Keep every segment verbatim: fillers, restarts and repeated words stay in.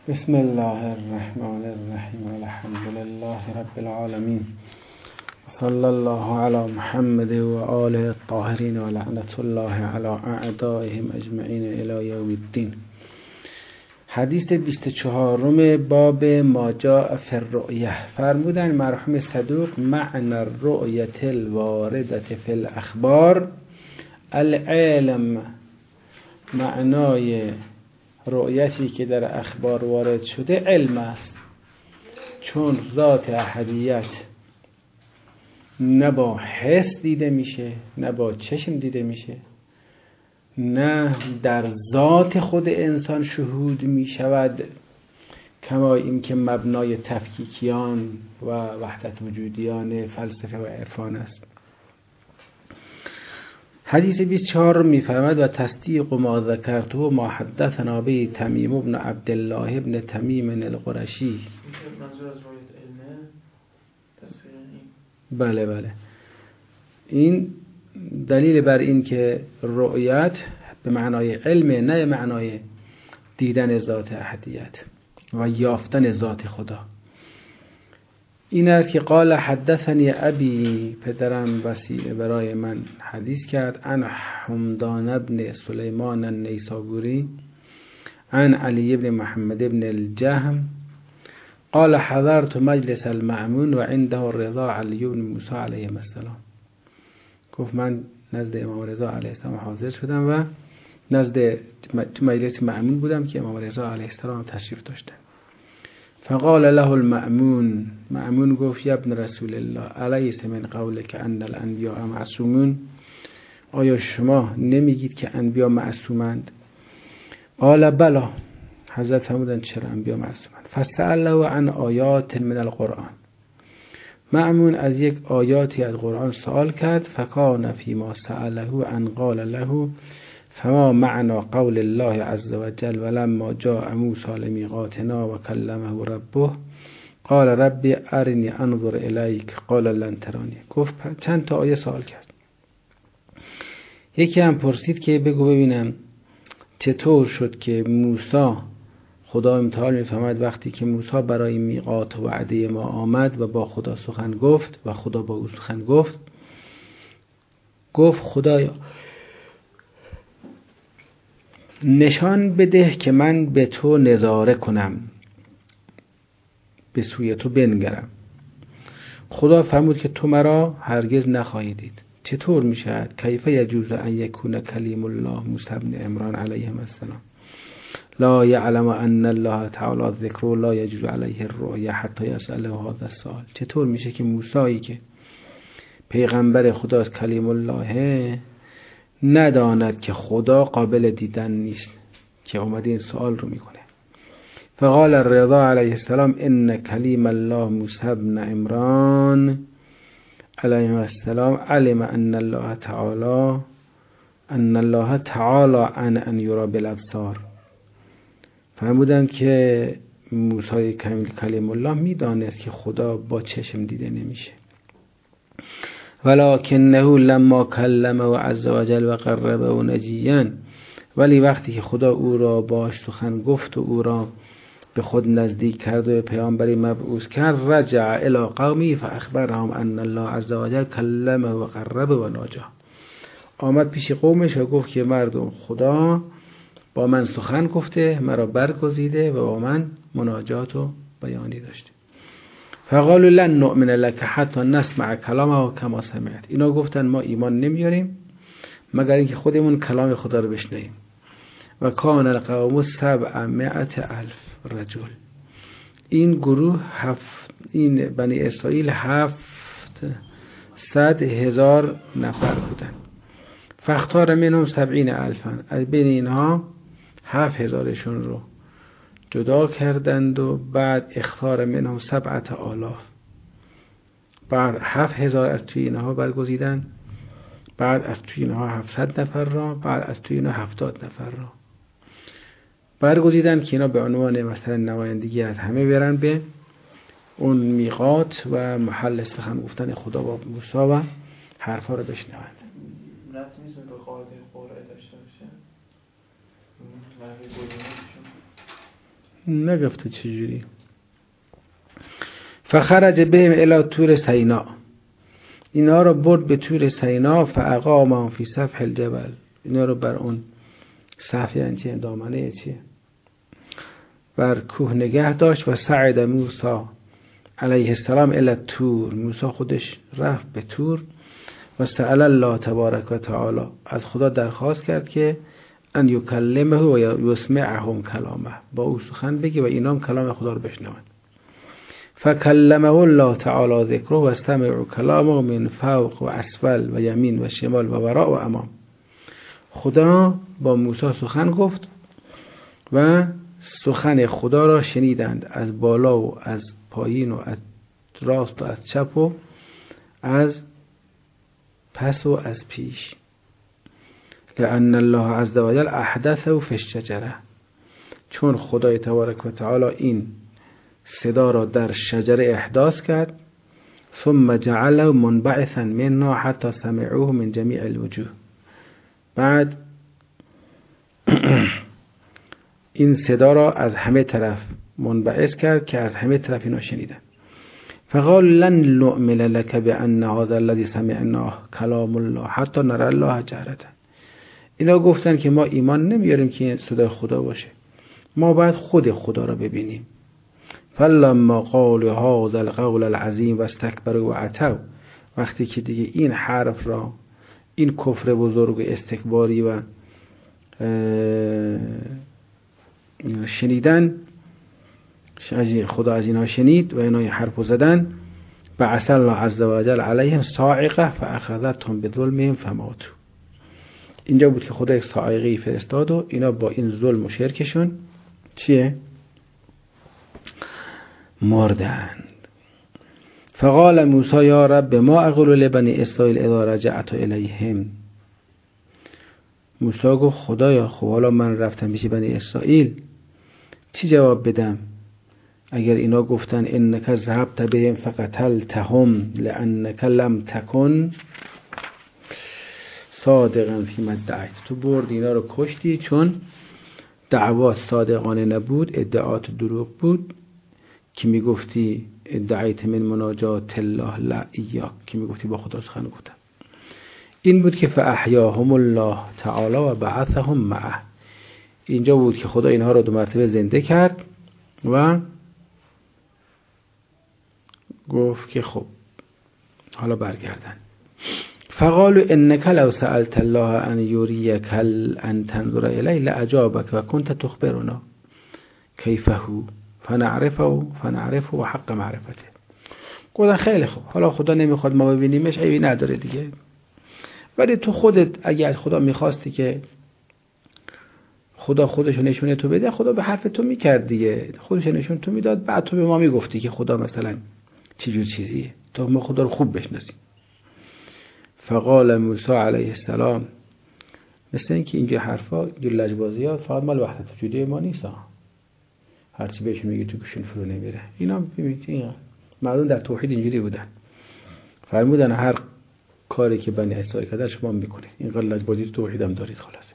بسم الله الرحمن الرحیم الحمد لله رب العالمین صلی الله علی محمد و آله الطاهرین و لعنت الله علی اعدائهم اجمعین الی یوم الدین. حدیث بیست و چهارم باب ما جاء فی الرؤیه. فرمودن مرحوم صدوق معنی الرؤیه الوارده فی الاخبار العلم، معنای رؤیتی که در اخبار وارد شده علم است، چون ذات احدیت نه با حس دیده میشه، نه با چشم دیده میشه، نه در ذات خود انسان شهود میشود، کما اینکه مبنای تفکیکیان و وحدت وجودیان فلسفه و عرفان است. حدیث بیست و چهار میفرماید و تصدیق ما ذکرته ما حدثنا به تمیم بن عبدالله ابن تمیم القرشی. منظور از رؤیت علمه تصویر این؟ بله بله، این دلیل بر این که رؤیت به معنای علم، نه معنای دیدن ذات احدیت و یافتن ذات خدا. این است که قال حدثنی ابی، پدرم وسیع برای من حدیث کرد، عن حمدان ابن سلیمان النیسابوری عن علی ابن محمد ابن الجهم قال حضرت مجلس المأمون و عنده الرضا علی ابن موسی علیه السلام. گفت من نزد امام رضا علیه السلام حاضر شدم و نزد مجلس مأمون بودم که امام رضا علیه السلام تشریف داشتن. فقال له المأمون، مأمون گفت یا ابن رسول الله الیس من قولک ان الانبیاء معصومون، آیا شما نمیگید که انبیا معصومند؟ قال بلا، حضرت فرمودند چرا انبیا معصومند؟ فسأله عن آیات من القرآن، مأمون از یک آیاتی از قرآن سوال کرد. فکان فیما سأله ان قال له فما معنى قول الله عز وجل ولما جاء موسى لمیقاتنا و کلمه ربه قال ربی ارنی انظر الیک قال لن ترانی. گفت چند تا آیه سوال کرد. یکی هم پرسید که بگو ببینم چطور شد که موسی، خدا امتحان می‌فرماید وقتی که موسی برای میقات و وعده ما آمد و با خدا سخن گفت و خدا با او سخن گفت، گفت خدایا نشان بده که من به تو نظاره کنم، به سوی تو بنگرم. خدا فرمود که تو مرا هرگز نخواهی دید. چطور می شود؟ کیف یجوز ان یکون کلیم الله موسی بن عمران علیه السلام لا یعلم ان الله تعالی ذکر لا یجوز علیه الرؤیا حتی یسأله هذا السؤال. چطور میشه که موسی که پیغمبر خداست، کلیم الله، نداند که خدا قابل دیدن نیست که اومده این سوال رو میکنه؟ فقال الرضا علیه السلام ان کلیم الله موسی بن عمران علیه السلام علم ان الله تعالی ان الله تعالی عن ان یرا بالابصار. فرمودند که موسی کلیم الله میدانست که خدا با چشم دیده نمیشه، ولکنه لما کلمه عز وجل و قربه نجیا، ولی وقتی که خدا او را باش سخن گفت و او را به خود نزدیک کرد و پیامبری مبعوث کرد، رجع الی قومی فاخبرهم ان الله عز وجل کلمه و قربه و ناجا. آمد پیش قومش و گفت که مردم خدا با من سخن گفته، مرا برگزیده و با من مناجات و بیانی داشته. فقالوا لن نؤمن لك حتى نسمع کلامه کما سمعت. اینا گفتن ما ایمان نمیاریم مگر اینکه خودمون کلام خدا رو بشنویم. و کان القوم سبعمائة الف رجل. این گروه هفت، این بنی اسرائیل هفت صد هزار نفر بودن. فاختار منهم سبعین الفا، از بین اینها هفت هزارشون رو جدا کردند و بعد اختار منهم سبعت آلاف، بعد هفت هزار از توی اینها برگزیدن، بعد از توی اینها هفتصد نفر را، بعد از توی اینها هفتاد نفر را برگزیدن که اینا به عنوان مثلا نمایندگی از همه برن به اون میقات و محل سخن گفتن خدا با موسی و حرفا رو بشنوند. رفت میتونه به قاعده قرعه داشته باشه؟ نگفته چجوری. فخرج بهم الی طور سینا، اینا رو برد به طور سینا. فاقامهم فی سفح الجبل، اینا رو بر اون سفح یعنی چیه؟ دامنه چیه؟ بر کوه نگه داشت. و صعد موسی علیه السلام الی طور، موسی خودش رفت به طور. و سأل الله تبارک و تعالی، از خدا درخواست کرد که ان یکلمه و یسمعهم کلامه، با او سخن بگی و اینا هم کلام خدا رو بشنوند. فکلمه الله تعالی ذکره و استمعوا کلامه من فوق و اسفل و یمین و شمال و وراء و امام. خدا با موسی سخن گفت و سخن خدا را شنیدند از بالا و از پایین و از راست و از چپ و از پس و از پیش. لأن الله عز و جل احدثه فی الشجره، چون خدای تبارک و تعالی این صدا را در شجره احداث کرد. ثم جعله منبعثا منا حتی سمعوه من جمیع الوجوه، بعد این صدا را از همه طرف منبعث کرد که از همه طرف اینا شنیدن. فقال لن نؤمن لك بأن هذا الذي سمعناه كلام الله حتى نرى الله جهرة، اینا گفتن که ما ایمان نمیاریم که این صدای خدا باشه، ما باید خود خدا را ببینیم. فلما قالوا هذا القول العظیم واستكبروا وعتوا، وقتی که دیگه این حرف را، این کفر بزرگ و استکباری و شنیدن، خدا از اینها شنید و اینها حرف زدن. بعث الله عز و جل علیهم صاعقه فاخذتهم بظلمهم فماتوا، اینجا بود که خدا یک صاعقه فرستاد و اینا با این ظلم و شرکشون چیه؟ مردند. فقال موسی یا رب ما اقول لبنی اسرائیل اذا رجعت الیهم، موسی گفت خدایا خب حالا من رفتم پیش بنی اسرائیل چی جواب بدم اگر اینا گفتن انک ذهبت بهم فقتلتهم لانک لم تکن صادقا فیما ادعیت، تو برد اینا رو کشتی چون دعوا صادقانه نبود، ادعات دروغ بود که میگفتی ادعیت من مناجات الله لا ایاک، که میگفتی با خدا سخن گفتم. این بود که فاحیاهم الله تعالی و بعثهم معه، اینجا بود که خدا اینها رو دو مرتبه زنده کرد و گفت که خب حالا برگردن. فقالوا انك لو سألت الله ان يريك ان تنظر اليه لاجابك وكنت تخبرنا كيف هو فنعرفه فنعرفه وحق معرفته. گفتن خیلی خوب، حالا خدا نمیخواد ما ببینیمش، عیبی نداره دیگه، ولی تو خودت اگه از خدا میخواستی که خدا خودشو نشونه تو بده، خدا به حرف تو میکرد دیگه، خودشو نشون تو میداد، بعد تو به ما میگفتی که خدا مثلا چه جور چیزیه، تو ما خدا رو خوب بشناسیم. فقال موسی علیه السلام، مثل اینکه اینجا حرفا اینجور لجبازیات فقط مال وحدت وجودی ما نیست، هرچی بهش میگی تو گوشون فرو نمیره. اینا ببینید مردم در توحید اینجوری بودن، فرمودن هر کاری که بنی اسرائیل کردن شما میکنید، اینقدر لجبازی تو توحید هم دارید خلاصه.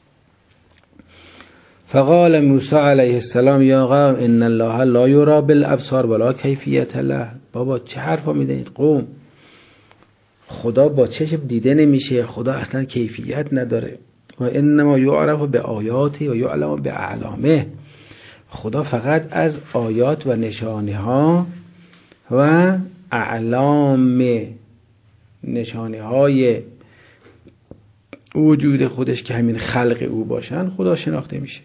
فقال موسی علیه السلام یا قوم ان الله لا یرا بالابصار ولا کیفیت له، بابا چه حرفا میزنید قوم، خدا با چشم دیده نمیشه، خدا اصلا کیفیت نداره. و انما یعرف به آیاتی و یعلم به اعلامه، خدا فقط از آیات و نشانه ها و اعلام نشانه های وجود خودش که همین خلق او باشن خدا شناخته میشه.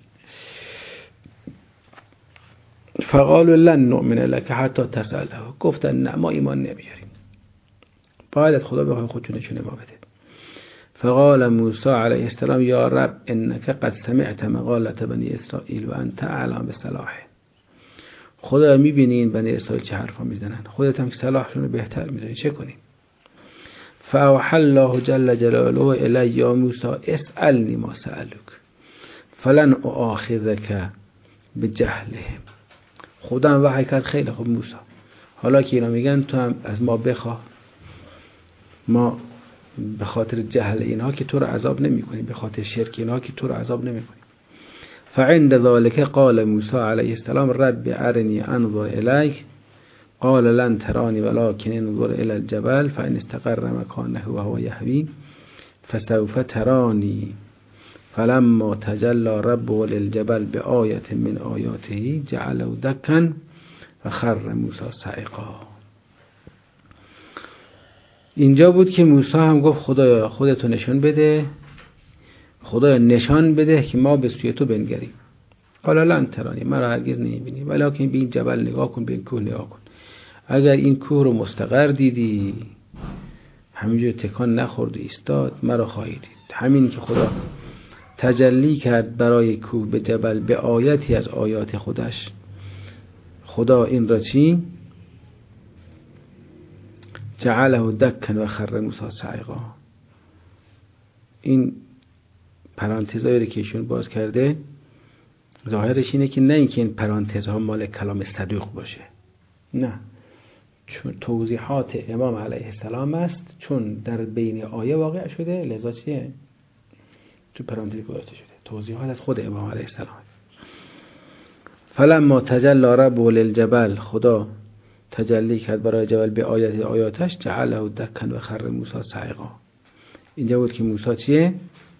فقالوا لن نؤمن لك حتى تسأله، گفتن نه ما ایمان نمیاریم، باید خدا بخواد خودشو نشونه ما بده. فقال موسی علیه السلام یا رب انك قد سمعت مقالت بنی اسرائیل و انت اعلم بصلاحه، خدا میبینین بنی اسرائیل چه حرفا میزنن، خودت هم که صلاحشون رو بهتر میدونی، چه کنیم؟ فاوحى الله جل جلاله الی یا موسی اسألنی ما سألوک فلن اؤاخذک بجهلهم، خدا وحی کرد خیلی خوب موسی، حالا که اینا میگن تو هم از ما بخواه، ما به خاطر جهل اینها که تو رو عذاب نمی کنیم، به خاطر شرک اینها که تو رو عذاب نمی کنیم. فعند ذلك قال موسی علیه السلام رب ارنی انظر الیک قال لن ترانی ولكن انظر الى الجبل فان استقر مكانه وهو يهوي فسوف ترانی فلما تجلى ربه للجبل بآية من آياته جعله دكا فخر موسی صعقا. اینجا بود که موسی هم گفت خدایا خودتو نشان بده، خدایا نشان بده که ما به سوی تو بنگریم. قال لن ترانی، مرا هرگز نمیبینی، ولکن به این جبل نگاه کن، به این کوه نگاه کن. اگر این کوه رو مستقر دیدی، همینجور تکان نخورد و ایستاد، مرا خواهی دید. همین که خدا تجلی کرد برای کوه به جبل به آیتی از آیات خودش، خدا این را چی؟ جعله دکا و خر موسی صعقا. این پرانتزایی رو که ایشون باز کرده ظاهرش اینه که نه اینکه این پرانتزها مال کلام صدوق باشه، نه، چون توضیحات امام علیه السلام است، چون در بین آیه واقع شده لذا چیه؟ تو پرانتز گذاشته شده، توضیحات از خود امام علیه السلام. فلما تجلی ربه للجبل، خدا تجلی کرد برای جبل به آیت آیاتش، جعله دکا و خر موسی صعقا. اینجا بود که موسی چیه؟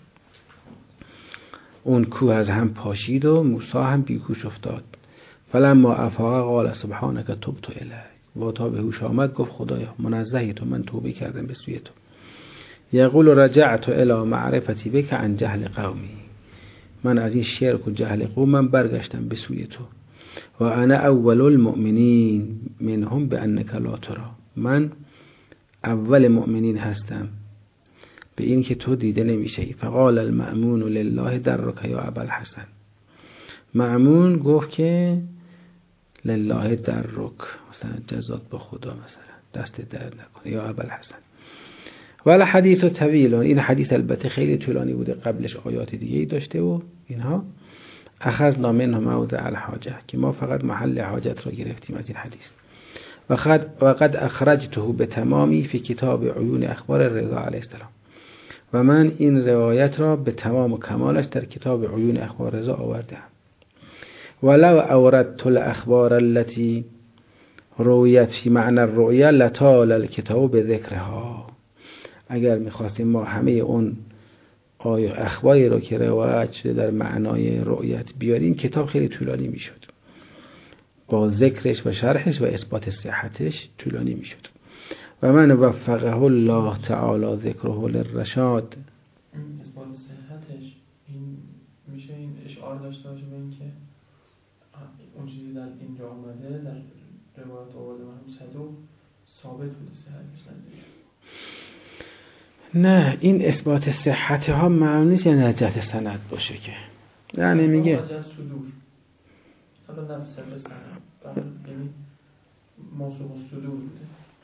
اون کوه از هم پاشید و موسی هم بیهوش افتاد. فلما افاق قال سبحانك تبت الیک، و تا به هوش آمد گفت خدایا منزهی تو، من توبه کردم به سوی تو. یقول رجعت الی معرفتی بک عن جهل قومی، من از این شرک و جهل قومم برگشتم به سوی تو. و انا اول المؤمنین منهم بانک لا تری، من اول مؤمنین هستم به این که تو دیده نمیشی. فقال المأمون لله درک یا ابا الحسن، مأمون گفت که لله درک، مثلا جزات به خدا، مثلا دست درد نکنه، یا ابا الحسن. ولی حدیث طویل، این حدیث البته خیلی طولانی بوده، قبلش آیات دیگه داشته و اینها. اخذنا منه موضع الحاجه، که ما فقط محل حاجت را گرفتیم از این حدیث. و قد وقد اخرجته به تمامی فی کتاب عیون اخبار رضا علیه السلام، و من این روایت را به تمام و کمالش در کتاب عیون اخبار رضا آوردم. ولو اوردت الاخبار التي رویت فی معنی الرؤیا لطال الکتاب به ذکرها، اگر میخواستیم ما همه اون آیه اخباری رو که روایت شده در معنای رؤیت بیاریم، کتاب خیلی طولانی میشد، با ذکرش و شرحش و اثبات صحتش طولانی میشد. و من وفقه الله تعالی ذکره للرشاد. اثبات صحتش این میشه این اشعار داشته باشه به این که اون چیزی در اینجا آمده در روایت آورده و هم صدوق ثابت بوده صحتش نزدیک. نه، این اثبات صحت ها معنی نیست یعنی از جهت سند باشه، که یعنی میگه از جهت صدور، حالا نفس به سند، یعنی موثوق الصدور بوده.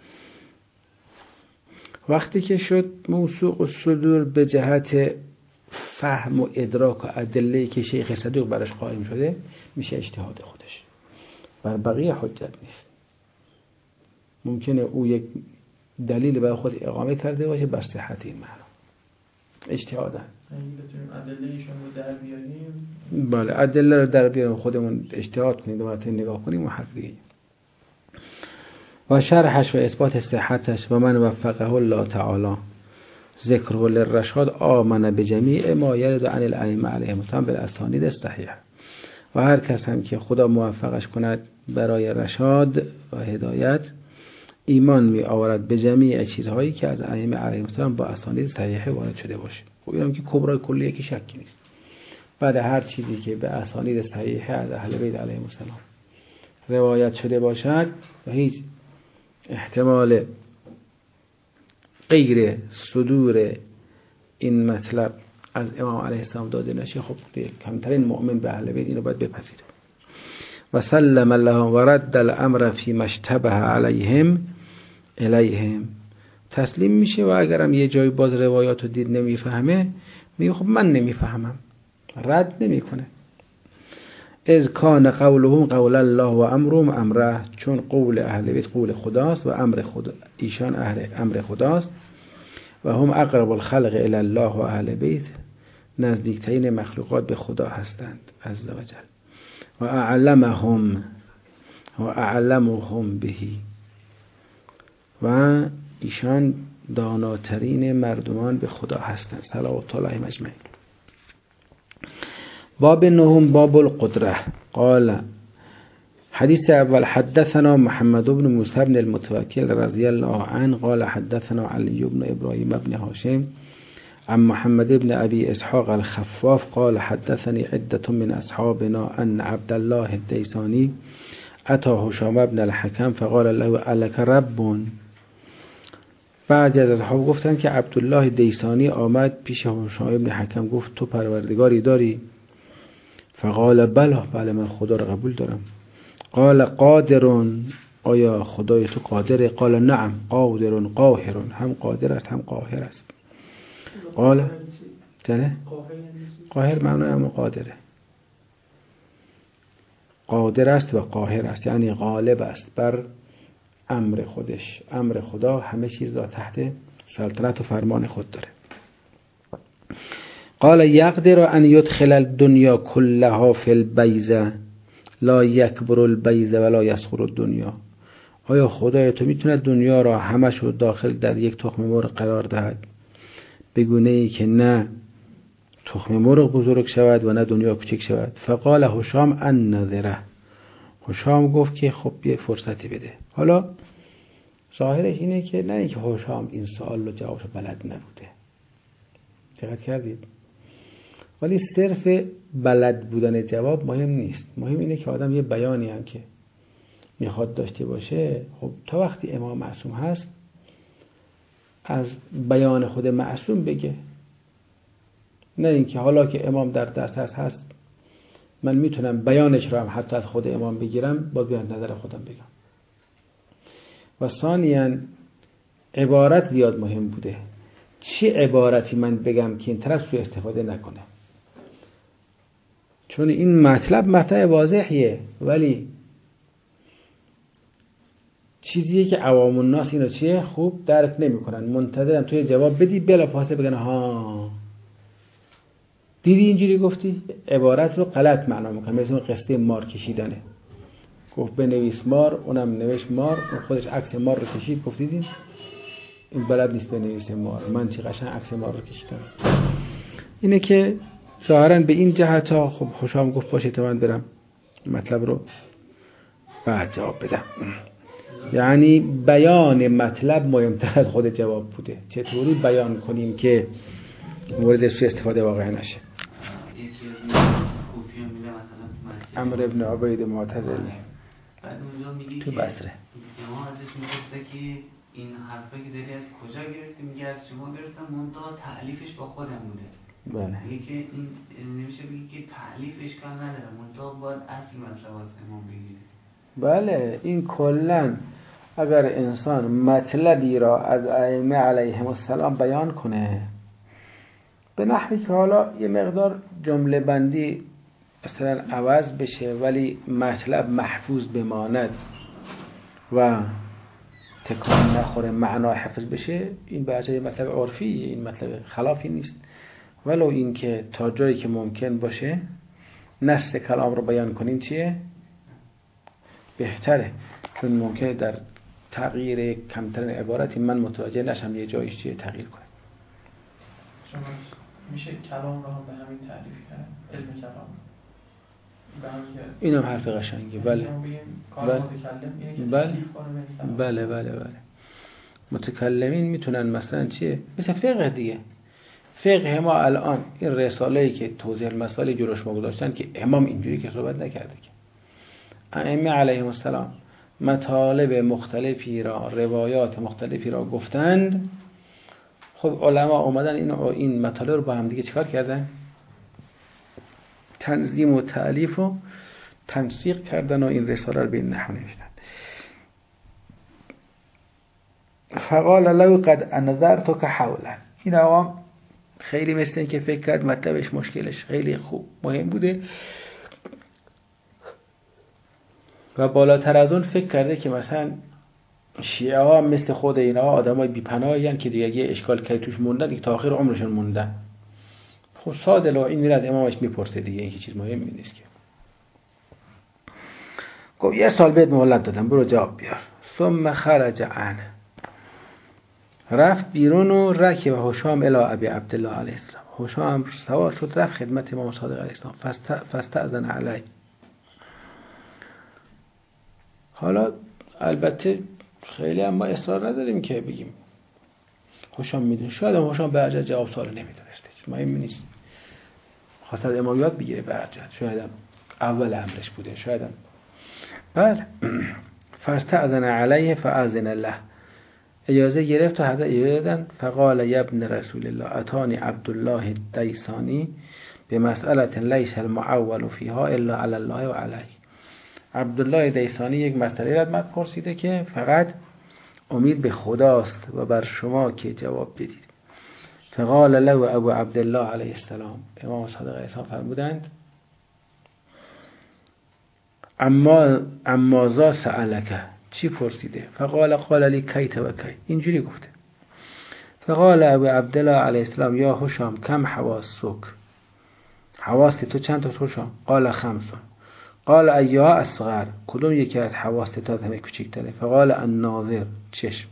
وقتی که شد موثوق الصدور به جهت فهم و ادراک و ادله‌ای که شیخ صدوق براش قائم شده، میشه اجتهاد خودش، بر بقیه حجت نیست. ممکنه او یک دلیل برای خود اقامه کرده باشه بر صحت این معنا، اجتهادن. اگه بتونیم ادله‌ایشون رو در بیاریم، بله ادله رو در بیاریم، خودمون اجتهاد کنیم، دوباره نگاه کنیم و حرف دیگه. و شرحش و اثبات صحتش، و من وفقه الله تعالی ذکر للرشاد آمن بجمیع ما یرد عن الائمه علیهم السلام بالاسانید الصحیحه، و هر کس هم که خدا موفقش کند برای رشاد و هدایت، ایمان می آورد به جمیع چیزهایی که از ائمه علیهم السلام با اسانید صحیحه وارد شده باشه. خب اینم که کبرای کلیه که شکی نیست، بعد هر چیزی که به اسانید صحیحه از اهل بیت علیهم السلام روایت شده باشد و هیچ احتمال غیر صدور این مطلب از امام علیه السلام داده نشه، خب کمترین مؤمن به اهل بیت اینو باید بپذیره. و سلم لهم و رد الامر فی مشتبه علیهم الیهم، تسلیم میشه. و اگرم یه جای باز روایاتو دید نمیفهمه، میگه خب من نمیفهمم، رد نمیکنه. اذ کان قولهم قول الله و امرهم امره، چون قول اهل بیت قول خداست و امر خدا ایشان اهل امر خداست. و هم اقرب الخلق الی الله و اهل بیت نزدیکترین مخلوقات به خدا هستند عزوجل. و اعلمهم و اعلمهم بهی، و ایشان داناترین مردمان به خدا هستند صلوات الله مجمعین. باب نهم باب القدره. قال حدیث اول حدثنا محمد بن موسی بن المتوکل رضی الله عنه قال حدثنا علی بن ابراهیم بن هاشم عن محمد بن ابي اسحاق الخفاف قال حدثني عدة من اصحابنا ان عبد الله الديساني اتى هشام بن الحكم فقال له الک رب. بعضی از اصحاب گفتن که عبدالله دیسانی آمد پیش هشام بن حکم گفت تو پروردگاری داری؟ فقال بله، بله من خدا را قبول دارم. قال قادر، آیا خدای تو قادره؟ قال نعم قادر قاهر، هم قادر است هم قاهر است. قال چنه؟ قاهر معنی هم قادره، قادر است و قاهر است، یعنی غالب است بر امر خودش. امر خدا همه چیز را تحت سلطنت و فرمان خود داره. قال یقدر ان يدخل الدنيا كلها في البیضة لا یکبر البیض ولا یصغر الدنیا. آیا خدای تو میتونه دنیا را همش رو داخل در یک تخم مرغ قرار دهد به گونه ای که نه تخم مرغ بزرگ شود و نه دنیا کوچک شود؟ فقال هشام ان نظره. هشام گفت که خب یه فرصتی بده. حالا ظاهرش اینه که نه اینکه هشام این سوال رو جوابش بلد نبوده، دقت کردید؟ ولی صرف بلد بودن جواب مهم نیست. مهم اینه که آدم یه بیانی هم که میخواد داشته باشه، خب تا وقتی امام معصوم هست از بیان خود معصوم بگه، نه اینکه حالا که امام در دست هست هست من میتونم بیانش رو هم حتی از خود امام بگیرم، باید بیان نظر خودم بگم. و ثانیاً عبارت زیاد مهم بوده. چه عبارتی من بگم که این طرف سوء استفاده نکنه؟ چون این مطلب مطلب واضحیه ولی چیزیه که عوام الناس اینو چیه خوب درک نمیکنن، منتظرن توی جواب بدی بلافاصله بگن ها دیدی اینجوری گفتی، عبارت رو غلط معنا میکنه. مثل اون قصه مار کشیدنه، گفت بنویس مار، اونم نوشت مار، اون خودش عکس مار رو کشید، گفت دیدین این بلد نیست بنویسه مار، من چه قشنگ عکس مار رو کشیدم. اینه که ظاهرا به این جهت ها خب هشام گفت باشه تا من برم مطلب رو بعد جواب بدم. یعنی بیان مطلب مهمتر از خود جواب بوده. چطوری بیان کنیم که مورد سوء استفاده واقع نشه. عمرو ابن عبید معتزلی بعد اونجا میگی تو بصره ما ازش میگفته که این حرفه که داری از کجا گرفتی؟ میگه از شما گرفتم، منتها تألیفش با خودم بوده. بله. میگه که این نمیشه بگی که تألیف اشکال نداره، منتها باید اصل مطلب از امام بگیره. بله، این کلن اگر انسان مطلبی را از ائمه علیهم السلام بیان کنه به نحوی که حالا یه مقدار جمله بندی مثلا عوض بشه ولی مطلب محفوظ بماند و تکان نخوره، معنا حفظ بشه، این به وجه مطلب عرفی، این مطلب خلافی نیست. ولو این که تا جایی که ممکن باشه نص کلام رو بیان کنیم چیه؟ بهتره، چون ممکنه در تغییر کمترین عبارتی من متوجه نشم یه جایش چیه تغییر کنه. شما میشه کلام رو هم به همین تعریف کرد، علم کلام این هم حرف قشنگه. بله بله بله بله بله بله متکلمین میتونن مثلا چیه؟ مثل فقه دیگه. فقه ما الان این رساله‌ای که توضیح المسائل جلوش ما گذاشتن که امام اینجوری که صحبت نکرده که ائمه علیهم السلام مطالب مختلفی را، روایات مختلفی را گفتند. خب علما اومدن این این مطالب رو با هم دیگه چیکار کردن؟ تنظیم و تألیف و تنسیق کردن و این رساله رو به این نحو نوشتن. فقال لو قد انذرتك حولا. این عوام خیلی مثل این که فکر کرد مطلبش مشکلش خیلی خوب مهم بوده و بالاتر از اون فکر کرده که مثلا شیعه ها مثل خود اینا آدمای بی‌پناهی ان که دیگه یه اشکال که توش موندن تا آخر عمرشون موندن. خب ساده لا این میره از امامش میپرسه دیگه، این چیز مهمی نیست که. گفت یه سال بهت مهلت دادم برو جواب بیار. ثم خرج عنه، رفت بیرون و رکب هشام الی ابی عبدالله علیه السلام. هشام سوار شد رفت خدمت امام صادق علیه السلام. فاستأذن علیه. حالا البته خیلی هم ما اصرار نداریم که بگیم هشام میدونه، شاید هم هشام به عجل جواب سوال نمیدونسته، مهم نیست، خواست از امام یاد بگیره به عجل، شاید هم اول امرش بوده، شاید هم بله. فاستأذن علیه فأذن الله، اجازه گرفت و حضرت اجازه دادن. فقال یا ابن رسول الله اتانی عبدالله الدیسانی به مسئله لیس المعول فیها الا علی الله و علیه. عبدالله دیسانی یک مسئله را من پرسیده که فقط امید به خداست و بر شما که جواب بدید. فقال له ابو عبدالله علیه السلام، امام صادق علیه السلام فرمودند اما اما ذا سألک، چی پرسیده؟ فقال قال لی کیت و کی، اینجوری گفته. فقال ابو عبدالله علیه السلام یا هشام کم حواسک، حواست تو چند تا هشام؟ قال خمسون. قال ایها اصغر، کدوم یکی از حواست همه کوچکتره؟ فقال الناظر، چشم.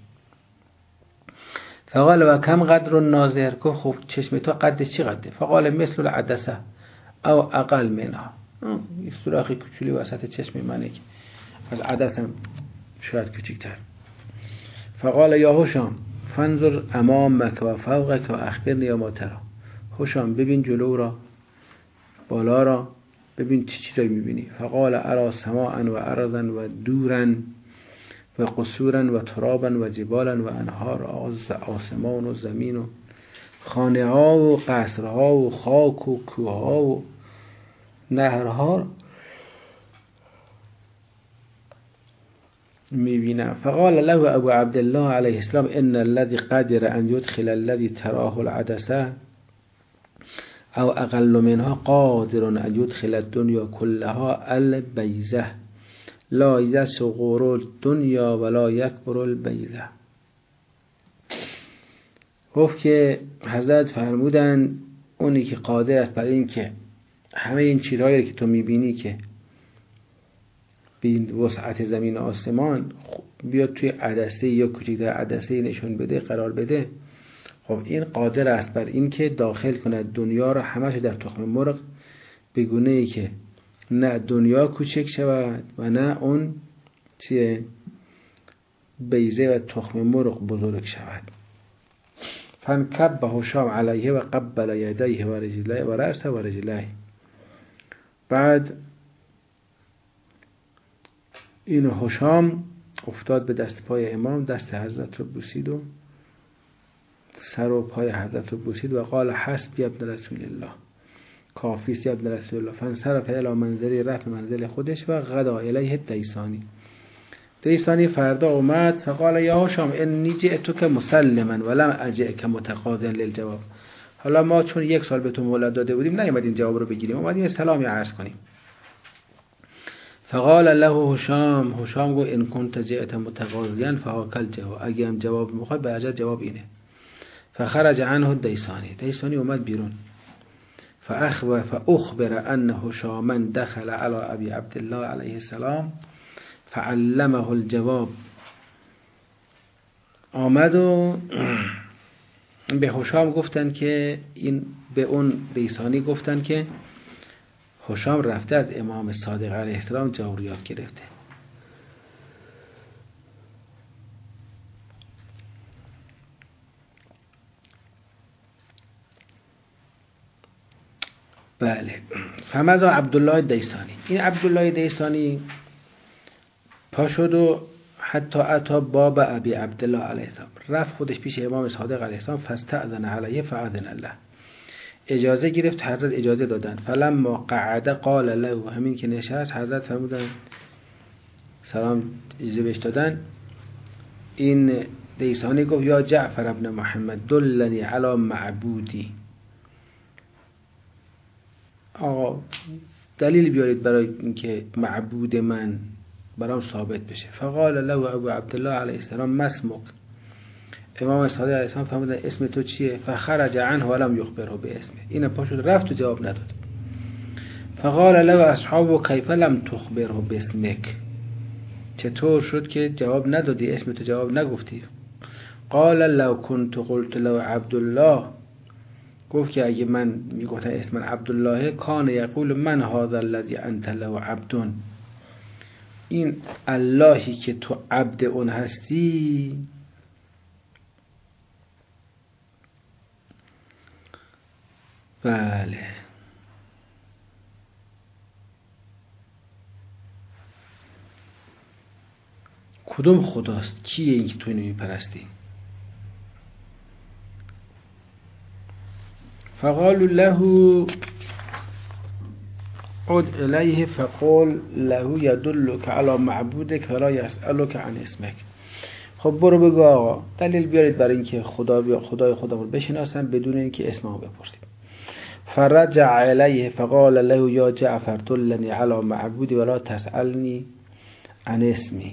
فقال و کم قدر الناظر، که خب چشم تو قدش چی قدره؟ فقال مثل العدسه او اقل منها، این سوراخی کوچولی وسط چشم منه که از عدسم شاید کوچکتر. فقال یا هشام فانظر امامک و فوقک و اخبرنی ما ترى، هشام ببین جلو را بالا را، ببین چی چیزایی میبینی. فقال ارى سماء و ارضا و دورا و قصورا و ترابا و جبالا و انهار، آسمان و زمین و خانه ها و قصرها و خاک و کوه ها و نهرها میبینم. فقال له ابو عبدالله علیه السلام ان الذي قدر ان يدخل الذي تراه العدسه او اقل منها قادر ان يدخل الدنيا كلها البيزه لا يصغر الدنيا ولا يكبر البيزه. گفت که حضرت فرمودن اونی که قادر است بر این که همه این چیزهایی که تو میبینی که به این وسعت زمین و آسمان بیاد توی عدسه یا کوچکتر عدسه نشون بده قرار بده، خب این قادر است بر این که داخل کند دنیا را همش در تخم مرغ، به گونه ای که نه دنیا کوچک شود و نه اون چیه بیضه و تخم مرغ بزرگ شود. فانکب هشام علیه و قبل یدیه و رجلیه و رأسه و رجلیه. بعد این هشام افتاد به دست پای امام، دست حضرت رو بوسید و سر و پای حضرت رو بوسید و قال حسبی ابن رسول الله، کافیست ابن رسول الله. فانصرف الی منزلی، رفت منزل خودش و غدا الیه دیسانی. دیسانی فردا اومد. فقال یا هشام انی جئتک مسلما ولم اجئک متقاضیا للجواب. حالا ما چون یک سال به تو مهلت داده بودیم نیومدیم جواب رو بگیریم، اومدیم سلامی عرض کنیم. فقال له هشام، هشام گفت ان كنت جئت متقاضیا فهاکل جواب، اگه هم جواب میخواد به عجل جواب اینه. فخرج عنه دیسانی، دیسانی اومد بیرون. فاخبر فاخبر ان هشاما دخل على ابي عبدالله علیه السلام فعلمه الجواب. آمد و به هشام گفتن که این به اون دیسانی گفتن که هشام رفته از امام صادق علیه السلام جواب یاد گرفته. بله. فماذا عبدالله دیسانی، این عبدالله دیسانی پا شد و حتی اتا باب ابی عبدالله علیه السلام، رفت خودش پیش امام صادق علیه السلام. فاستأذن علیه فأذن الله، اجازه گرفت، حضرت اجازه دادن. فلما قعد قال له، همین که نشست حضرت فرمودن سلام اجازه بهش دادن. این دیسانی گفت یا جعفر ابن محمد دلنی علی معبودی، آقا دلیل بیارید برای اینکه معبود من برام ثابت بشه. فقال له ابو عبدالله علیه السلام مسمک، امام صادق علیه السلام فرمودن اسم تو چیه؟ فخرج عنه ولم یخبره به اسمه. این پاشو رفت و جواب نداد. فقال له اصحابه کیف لم تخبره باسمک، چطور شد که جواب ندادی، اسم تو جواب نگفتی؟ قال لو كنت قلت له عبدالله، گفت که اگه من میگفتم اسم من عبدالله، کان یقول من هذا الذي انت له عبد، این اللهی که تو عبد اون هستی بله کدوم خداست؟ کیه این که تو اینو میپرستی؟ فقالوا له عد الیه فقل له یدلک علی معبودک ولا یسألک عن اسمک. خب برو بگو آقا دلیل بیارید برای اینکه خدا بیا خدای خدا رو بشناسن بدون اینکه اسممو بپرسید. فرجع الیه فقال له یا جعفر دلنی علی معبودی ولا تسألنی عن اسمی.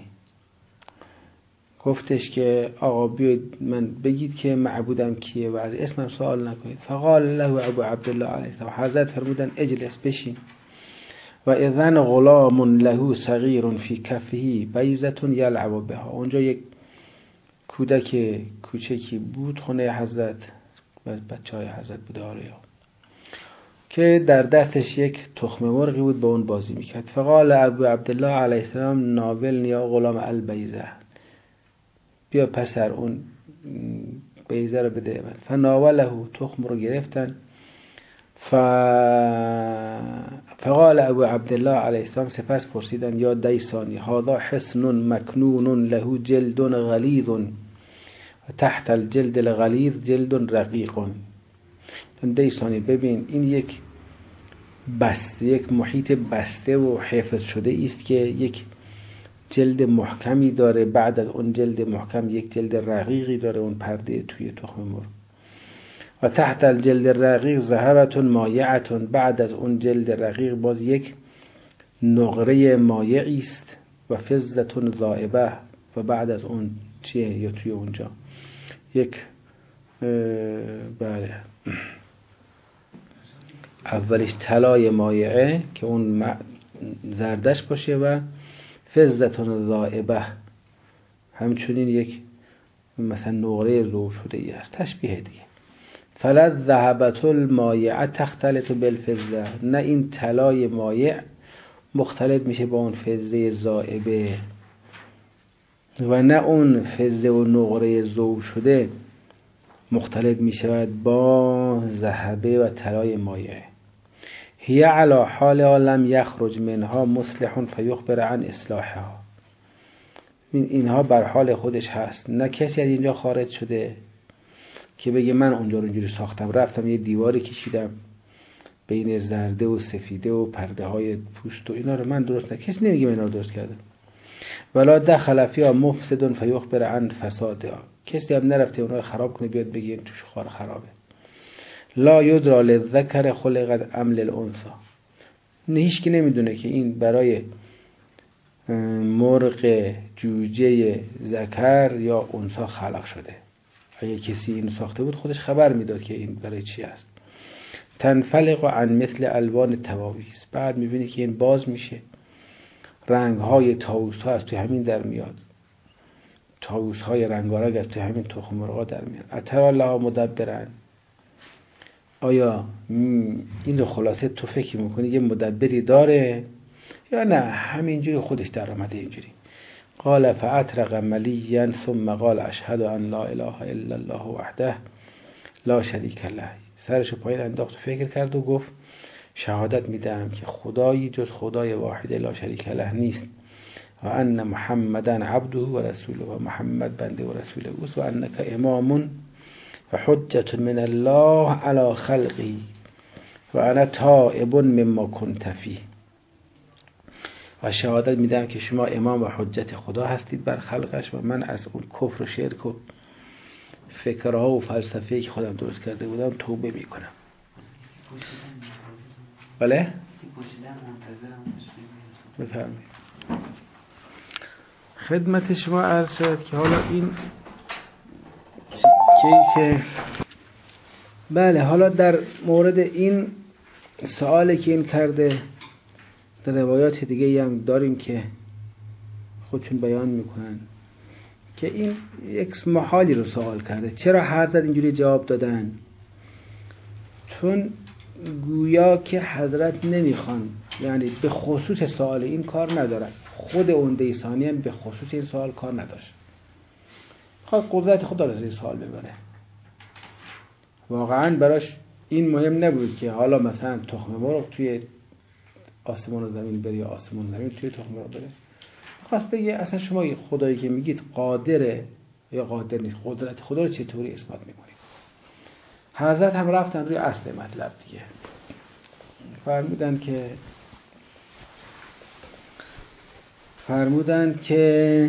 گفتش که آقا بیاید من بگید که معبودم کیه و از اسمم سوال نکنید. فقال له ابو عبدالله علیه السلام، حضرت فرمودن اجلس بشین. و اذن غلام له صغیر فی کفه بیضة یلعب بها، اونجا یک کودک کوچکی بود خونه حضرت و بچهای حضرت بود آریا که در دستش یک تخم مرغی بود با اون بازی میکرد. فقال ابو عبدالله علیه السلام ناولنی یا غلام البیضة، بیا پسر اون بیضه رو بده من. فناوله، تخم رو گرفتن. ف... فقال ابو عبدالله علیه السلام، سپس پرسیدن یا دیسانی هذا حصن مکنون له جلد غلیظ و تحت الجلد الغلیظ جلد رقیق. دیسانی ببین این یک بسته، یک محیط بسته و حفظ شده است که یک جلد محکمی داره، بعد از اون جلد محکم یک جلد رقیقی داره، اون پرده توی تخم مرغ. و تحت الجلد الرقیق ذهبة مایعة، بعد از اون جلد رقیق باز یک نقره مایعی است. و فضة ذائبة، و بعد از اون چیه یا توی اونجا یک بله اولش طلای مایعه که اون زردش باشه و فضة ذائبة همچنین یک مثلا نقره ذوب شده ای است، تشبیه دیگه. فلا ذهبة المایعه تختلط بالفضة، نه این طلای مایع مختلط میشه با اون فضه ذائبه و نه اون فضه و نقره ذوب شده مختلط میشود با ذهبه و طلای مایع. هی علی حالها لم یخرج منها مصلح فیخبر عن اصلاحها، اینها بر حال خودش هست، نه کسی از اینجا خارج شده که بگه من اونجا رو اینجوری ساختم، رفتم یه دیواری کشیدم بین زرده و سفیده و پرده های پوست و اینا رو من درست نکردم، کسی نمیگه من اینا رو درست کردم. ولا دخل فیها مفسد فیخبر عن فسادها، کسی هم نرفته اونها رو خراب کنه بیاد بگه این توش خار خرابه. لا یدرا للذکر خلقت ام للانثی، هیچ کی نمیدونه که این برای مرغ جوجه ذکر یا انثی خلق شده. اگه کسی این ساخته بود خودش خبر میداد که این برای چی است. تنفلق عن مثل الوان تواویز، بعد میبینی که این باز میشه، رنگ های طاووس ها از توی همین در میاد، طاووس های رنگارنگ از توی همین تخم مرغا در میاد. اترا لها مدبرن، آیا این رو خلاصه تو فکر میکنی یه مدبری داره یا نه همینجوری خودش در آمده اینجوری؟ قال فاطرق مليا ثم قال اشهد ان لا اله الا الله وحده لا شریک له، سرشو پایین انداخت و فکر کرد و گفت شهادت میدم که خدایی جز خدای واحد لا شریک له نیست و ان محمدن عبده و رسوله، و محمد بنده و رسول اوست، و انک امام و حجت من الله علی خلقی و انا تائب مما کنت فیه، و شهادت میدم که شما امام و حجت خدا هستید بر خلقش و من از اون کفر و شرک و فکرها و فلسفه‌ای که خودم درست کرده بودم توبه میکنم. بله؟ بفرمایید. خدمت شما عرض شد که حالا این نکته که بله حالا در مورد این سوالی که این کرده در روایات دیگه هم داریم که خودشون بیان میکنن که این یک محالی رو سوال کرده. چرا حضرت اینجوری جواب دادن؟ چون گویا که حضرت نمیخوان، یعنی به خصوص سوال این کار ندارن، خود عمده ثانی هم به خصوص این سوال کار نداشت، خواهد قدرت خدا رو از این سوال ببره. واقعا براش این مهم نبود که حالا مثلا تخم مرغ توی آسمان و زمین بره یا آسمان و زمین توی تخم مرغ بره. خواست بگه اصلا شما خدایی که میگید قادره یا قادر نیست، قدرت خدا رو چطوری اثبات میکنید؟ حضرت هم رفتن روی اصل مطلب دیگه، فرمودن که فرمودن که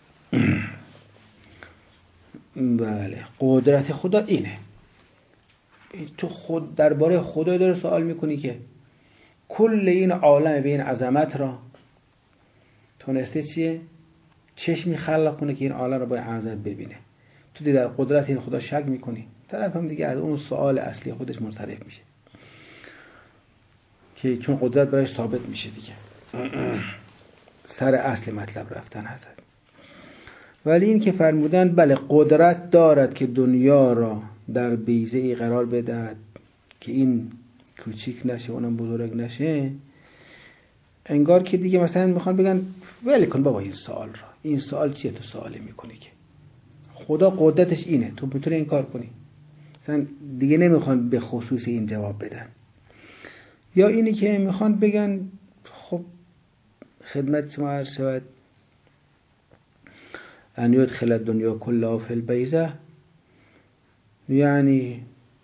بله قدرت خدا اینه. تو خود درباره خدا داره سوال میکنی که کل این عالم به این عظمت را تونسته چیه؟ چشمی خلق کنه که این عالم را با عظمت ببینه. تو در قدرت این خدا شک میکنی، طرف هم دیگه از اون سوال اصلی خودش منصرف میشه که چون قدرت برایش ثابت میشه دیگه. سر اصل مطلب رفتن حضرت. ولی این که فرمودن بله قدرت دارد که دنیا را در بیضه ای قرار بدهد که این کوچیک نشه اونم بزرگ نشه، انگار که دیگه مثلا میخوان بگن ولی کن بابا این سوال را، این سوال چیه تو سوالی میکنی که خدا قدرتش اینه تو میتونی این کار کنی؟ مثلا دیگه نمیخوان به خصوص این جواب بدن. یا اینی که میخوان بگن خب خدمت شما عرض شود ان یدخل الدنیا کلها فی البیضه، یعنی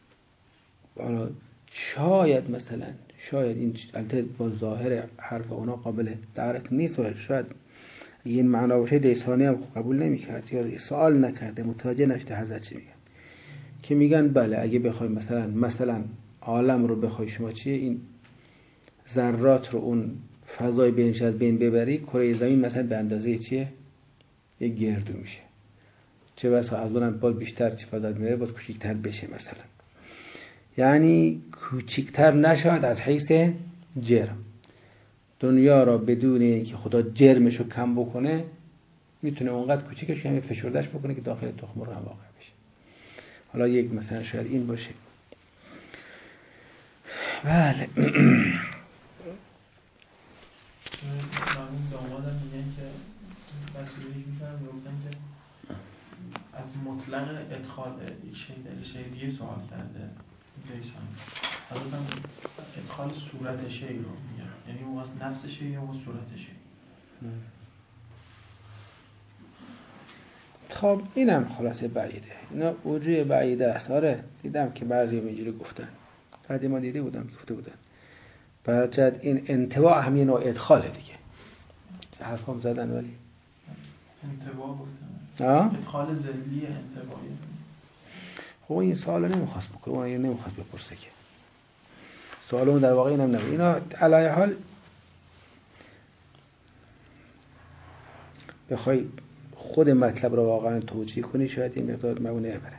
شاید مثلا شاید این البته با ظاهر حرف اونا قابل درک نیست و شاید این معنا باشه دیسانی هم قبول نمی‌کرد یا سوال نکرده متوجه نشده حضرت چی میگن، که میگن بله اگه بخوای مثلا مثلا عالم رو بخوای شما چیه این ذرات رو اون فضای بینش از بین ببری، کره زمین مثلا به اندازه چیه یک گردو میشه، چه بسا از اونم باز بیشتر چی فضا میره باز کوچیک‌تر بشه مثلا، یعنی کوچیک‌تر نشود از حیث جرم. دنیا را بدون اینکه خدا جرمش رو کم بکنه میتونه اونقدر کوچیکش همین فشردش بکنه که داخل تخم مرغ هم واقع بشه. حالا یک مثلا شاید این باشه. بله دامادم میگن که مسئولیش میکنم گفتن که از مطلق ادخال یک شی در شی دیگه سوال کرده دیشان حالا ادخال صورت شی رو میگن، یعنی اون از نفس شی یا اون صورت شی. خب اینم خلاصه بعیده، اینا وجوه بعیده است. آره دیدم که بعضی اینجوری گفتن، قدیما دیده بودم که گفته بودن برجد این انطباع همین نوع ادخاله دیگه، حرفام زدن ولی انطباع گفتن ادخال ذلی انطباعی. خب این سوالو نمیخواست بکنه، اون نمیخواست بپرسه که سوالمون در واقع اینم نبود. اینا علی حال بخوای خود مطلب رو واقعا توجیه کنی شاید این مقدار معنی بره.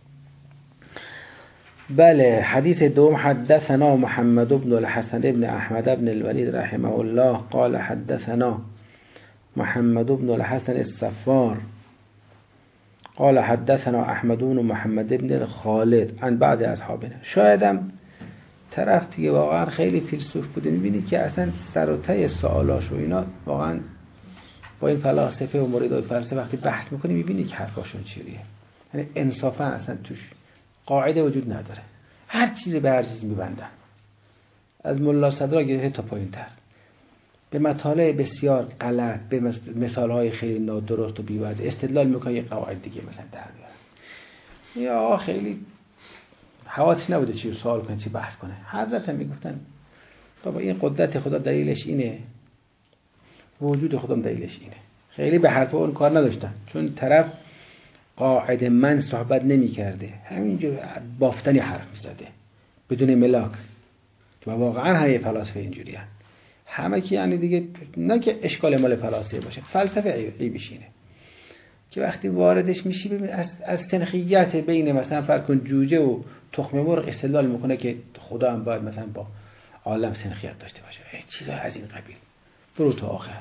بله حدیث دوم حدثنا محمد بن الحسن بن احمد بن الولید رحمه الله قال حدثنا محمد بن الحسن الصفار قال حدثنا احمد بن محمد بن خالد عن بعض اصحابنا. شایدم طرف دیگه واقعا خیلی فیلسوف بوده، میبینی که اصلا سر و ته سوالاش و اینا واقعا با این فلاسفه و مریدای فلسفه وقتی بحث میکنی میبینی که حرفاشون چیه، یعنی انصافا اصلا توش قاعده وجود نداره، هر چیزی به هر چیز میبندن، از ملا صدرا گرفته تا پایین تر به مطالع بسیار غلط به مثالهای خیلی نادرست و بی‌وجه استدلال میکنن، یه قواعد دیگه مثلا در بیارن یا خیلی حواسش نبوده چی سوال کنه چی بحث کنه. حضرت هم میگفتن بابا این قدرت خدا دلیلش اینه، وجود خدا دلیلش اینه، خیلی به حرف اون کار نداشتن چون طرف قاعده من صحبت نمی کرده، همینجور بافتنی حرف می زده بدون ملاک و واقعا همه فلاسفه اینجوری هن. همه که یعنی دیگه نه که اشکال مال فلاسفه باشه، فلسفه عیبش اینه که وقتی واردش میشی ببین از, از سنخیت بین مثلا فرض کن جوجه و تخم مرغ استدلال میکنه که خدا هم باید مثلا با عالم سنخیت داشته باشه، چیزا از این قبیل. برو تا آخر.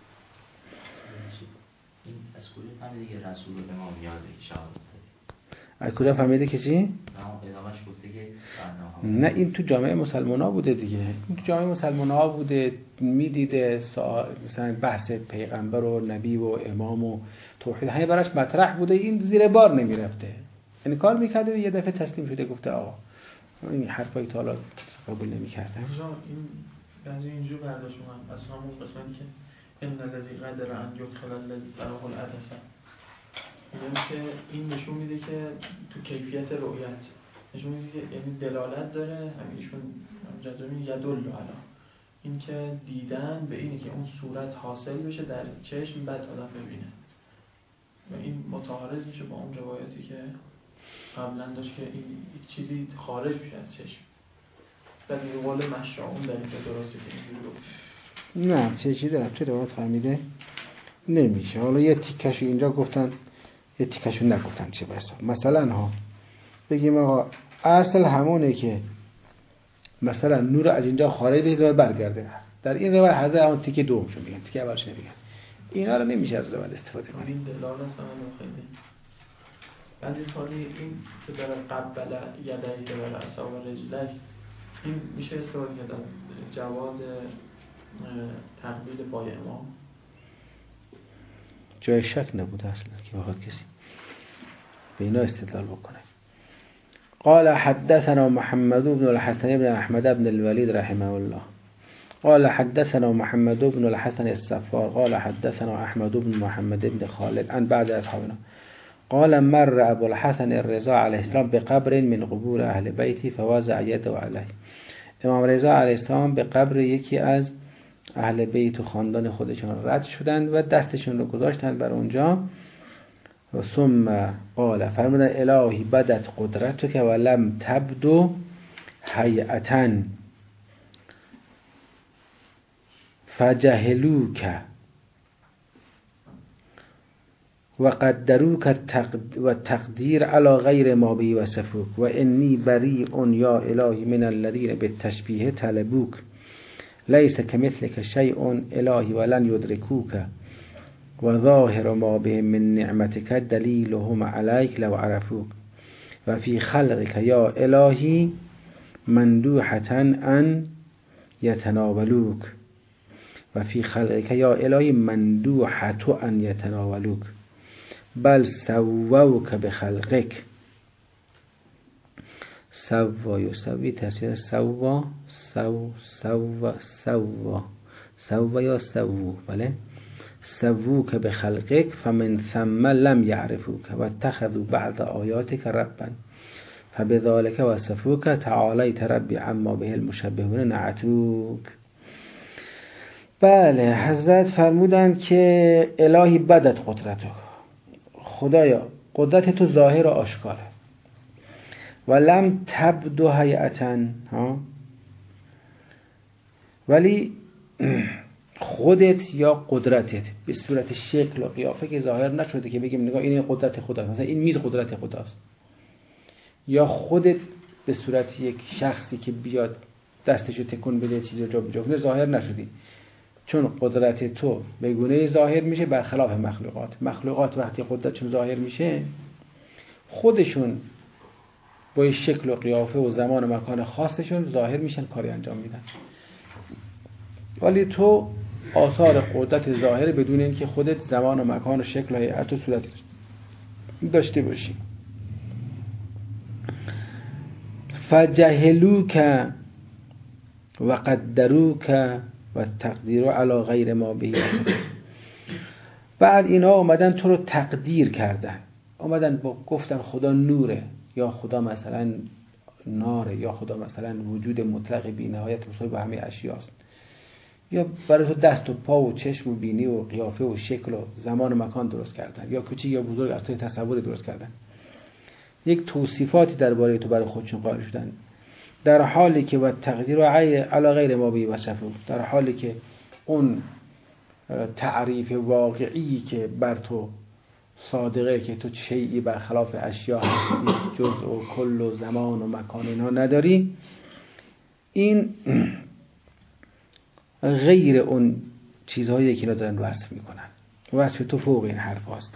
این از کجا فهمیده که رسول امام نیازه که شهادت داره؟ از کجا فهمیده که چی؟ ادامهش گفته که نه این تو جامعه مسلمان ها بوده دیگه، این تو جامعه مسلمان ها بوده، میدیده مثلا بحث پیغمبر و نبی و امام و توحید همه براش مطرح بوده، این زیر بار نمیرفته، انکار میکرده، یه دفعه تسلیم شده گفته آقا این حرفای تا حالا قبول نمیکردم. این بعضی اینجور برداشت من از همون قسمتی که ان الذی قدر ان یدخل الذی طرح العدسه، میگم که این نشون میده که تو کیفیت رؤیت نشون میده که یعنی دلالت داره، همیشون جزمی یدل علی این که دیدن به اینه که اون صورت حاصل بشه در چشم بعد آدم ببینه، و این متعارض میشه با اون روایتی که قبلا داشت که این چیزی خارج میشه از چشم. بعد این قول مشرعون در اینجا درسته که اینجوری رو نه چه چیزی دارم چه روایت فهمیده نمیشه. حالا یه تیکشو اینجا گفتن یه تیکشو نگفتن، چه بسا مثلا ها بگیم آقا اصل همونه که مثلا نور از اینجا خارج بشه برگرده، در این روایت حضرت همون تیکه دومشو میگن، تیکه اولش نمیگن. اینا رو نمیشه از روایت استفاده کنیم. این دلالت هم خیلی بعدی سالی این که داره قبل یدهی که داره اصاب رجلک، این میشه استفاده کردن جواز تقبیل پای امام، جای شک نبوده اصلا که بخواد کسی به اینا استدلال بکنه. قال حدثنا محمد بن الحسن بن احمد بن الوليد رحمه الله قال حدثنا محمد بن الحسن الصفار قال حدثنا احمد بن محمد بن خالد عن بعض اصحابنا قال مر ابو الحسن الرضا علیه السلام بقبر من قبور اهل بیتی فوضع یده علیه. امام رضا علیه السلام به قبر یکی از اهل بیت و خاندان خودشون رد شدند و دستشون رو گذاشتند بر اونجا و ثم قال فرمودن الهی بدت قدرتک و لم تبدو هیئتا فجهلوک و قدروک و تقدیر علی غیر ما بی وصفوک و انی بریء یا الهی من الذین بالتشبیه طلبوک لیس کمثلک شیء الهی ولن یدرکوک و ظاهر ما بهم من نعمتک دلیلهم علیک لو عرفوک و فی خلقک یا الهی مندوحة ان یتناولوک و فی خلقک یا الهی مندوحة ان یتناولوک بل سووک بخلقک. سوا یسوی تصویر سوا سو سوا سوا سوا یا سوو بله سووک بخلقک فمن ثم لم یعرفوک و اتخذوا بعض آیاتک ربا فبذلک وصفوک تعالیت ربی عما به المشبهون نعتوک. بله حضرت فرمودند که الهی بدت قدرتک، خدایا قدرت تو ظاهر و آشکاره، و لم تبدو هیئتا ها ولی خودت یا قدرتت به صورت شکل و قیافه که ظاهر نشده که بگیم نگاه این قدرت خداست، مثلا این میز قدرت خداست، یا خودت به صورت یک شخصی که بیاد دستشو تکون بده چیزی جا بجا کنه ظاهر نشدی، چون قدرت تو به گونه ظاهر میشه برخلاف مخلوقات. مخلوقات وقتی قدرتشون ظاهر میشه خودشون با شکل و قیافه و زمان و مکان خاصشون ظاهر میشن، کاری انجام میدن، ولی تو آثار قدرت ظاهر بدون اینکه خودت زمان و مکان و شکل و هیئت و صورت داشته باشی. فجهلوک و قدروک و تقدیر علی غیر ما به. بعد اینا اومدن تو رو تقدیر کردن، اومدن با گفتن خدا نوره، یا خدا مثلا ناره، یا خدا مثلا وجود مطلق بی نهایت مصاحب با همه اشیاست، یا برای تو دست و پا و چشم و بینی و قیافه و شکل و زمان و مکان درست کردن، یا کوچیک یا بزرگ از توی تصور درست کردن، یک توصیفاتی درباره تو برای خودشون قائل شدن، در حالی که و تقدیر و علی غیر ما به وصفه، در حالی که اون تعریف واقعی که بر تو صادقه که تو شیئی برخلاف اشیا هستی، جزء و کل و زمان و مکان اینها نداری، این غیر اون چیزهایی که اینا دارن وصف میکنن. وصف تو فوق این حرف هاست.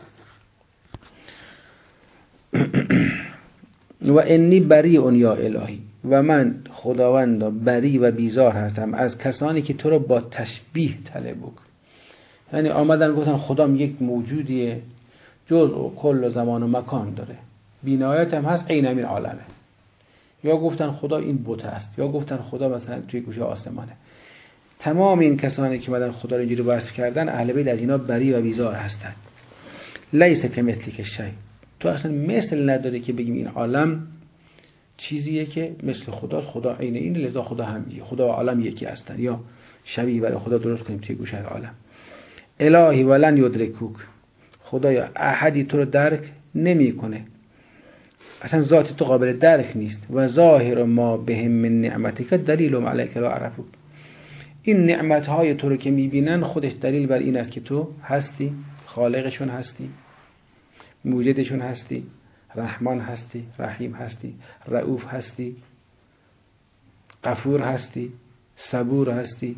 و انی بریء یا الهی، و من خداوند بری و بیزار هستم از کسانی که تو رو با تشبیه طلب بکن. یعنی آمدن گفتن خدا یک موجودیه، جزء و کل و زمان و مکان داره، بی‌نهایت هم هست، عین همین عالمه. یا گفتن خدا این بت است، یا گفتن خدا مثلا توی گوشه آسمانه. تمام این کسانی که اومدن خدا رو اینجوری وصف کردن، اهل بیت از اینا بری و بیزار هستند. لیس کمثلک شیء، تو اصلا مثل نداره که بگیم این عالم چیزیه که مثل خداست، خدا عین این، لذا خدا هم یکی، خدا و عالم یکی هستن، یا شبیه برای خدا درست کنیم توی گوشه عالم. الهی ولن یدرکوک، خدایا احدی تو رو درک نمیکنه، اصلا ذات تو قابل درک نیست. و ظاهر ما بهم من نعمتک دلیل علیک لا عرفوک، این نعمتهای تو رو که میبینن خودش دلیل بر این است که تو هستی، خالقشون هستی، موجدشون هستی، رحمان هستی، رحیم هستی، رؤوف هستی، غفور هستی، صبور هستی.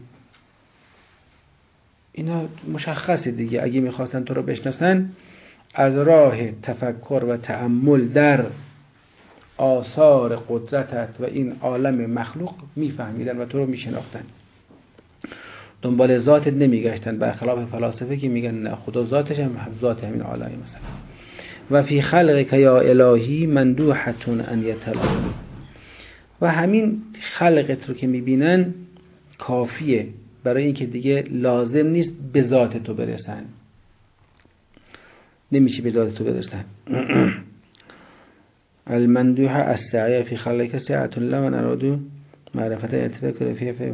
اینا مشخصه دیگه. اگه میخواستن تو رو بشناسن، از راه تفکر و تأمل در آثار قدرتت و این عالم مخلوق میفهمیدن و تو رو میشناختن. دنبال ذاتت نمیگشتن، برخلاف فلاسفه که میگن نه خدا ذاتش هم ذات همین عالمی مثلا. و فی خلقک یا الهی مندوحتون ان یتلاقوا، و همین خلقت رو که میبینن کافیه برای اینکه دیگه لازم نیست به ذات تو برسن، نمیشه به ذات تو برسن. المندوح السعی فی خلقک سعة لمن ارادوا معرفت اتفاق فی فی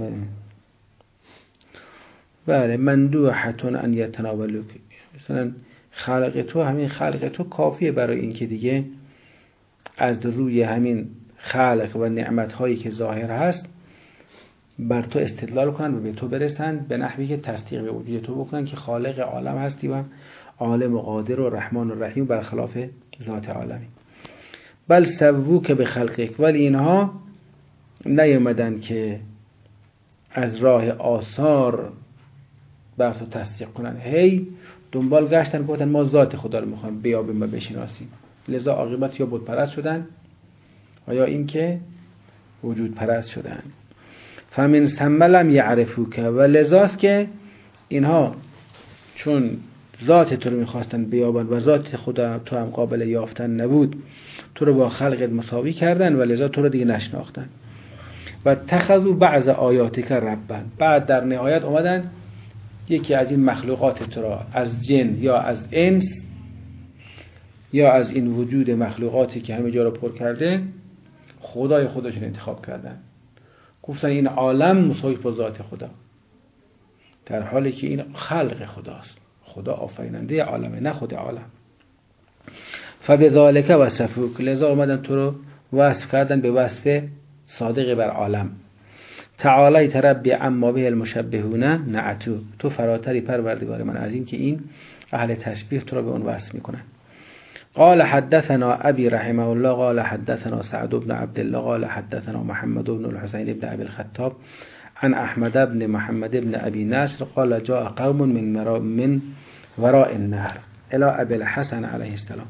بله مندوحتون ان یتناولوک، مثلا خلق تو، همین خلق تو کافیه برای این که دیگه از روی همین خلق و نعمتهایی که ظاهر هست بر تو استدلال کنن و به تو برسن، به نحوی که تصدیق به وجود تو بکنن که خالق عالم هستی و عالم و قادر و رحمان و رحیم برخلاف ذات عالمی. بل سووک به خلقک، ولی اینها نیومدن که از راه آثار بر تو تصدیق کنن، هی دنبال گشتن گفتن ما ذات خدا رو میخوایم بیابیم و بشناسیم، لذا عاقبت یا بت پرست شدن و یا اینکه وجود پرست شدن. فمن ثم لم یعرفوک، و لذاست که اینها چون ذات تو رو میخواستن بیابن و ذات خدا تو هم قابل یافتن نبود، تو رو با خلقت مساوی کردن و لذا تو رو دیگه نشناختن. و تخذوا بعض آیاتک ربا، بعد در نهایت اومدن یکی از این مخلوقات تو را از جن یا از انس یا از این وجود مخلوقاتی که همه جا رو پر کرده خدای خودشون انتخاب کردن، گفتن این عالم مساوی با ذات خدا، در حالی که این خلق خداست، خدا آفریننده عالمه نه خود عالم. فبذالک وصفوک، لذا اومدن تو رو وصف کردن به وصف صادق بر عالم. تعالیت ربی عما به المشبهون نعتو، تو فراتری پروردگار من از این که این اهل تشبیه تو رو به اون وصف میکنن. قال حدثنا ابي رحمه الله قال حدثنا سعد بن عبد الله قال حدثنا محمد بن الحسين بن ابي الخطاب عن احمد بن محمد بن ابي نصر قال جاء قوم من من وراء النهر الى ابي الحسن علیه السلام.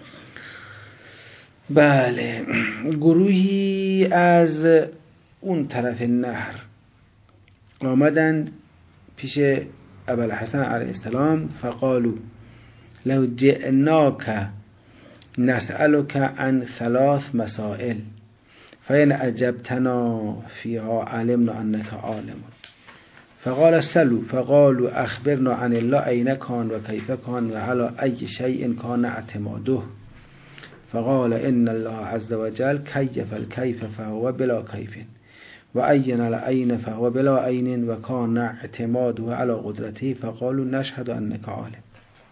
بله، گروهی از اون طرف نهر آمدن پیش ابی الحسن علیه السلام. فقالوا لو جئناك نسألك عن ثلاث مسائل فإن أجبتنا فيها علمنا أنك عالم. فقال سلوا، فقالوا أخبرنا عن الله أين كان وكيف كان وعلى أي شيء كان اعتماده. فقال إن الله عز وجل كيف الكيف فهو بلا كيف وأين الأين فهو بلا أين وكان اعتماده على قدرته. فقالوا نشهد أنك عالم.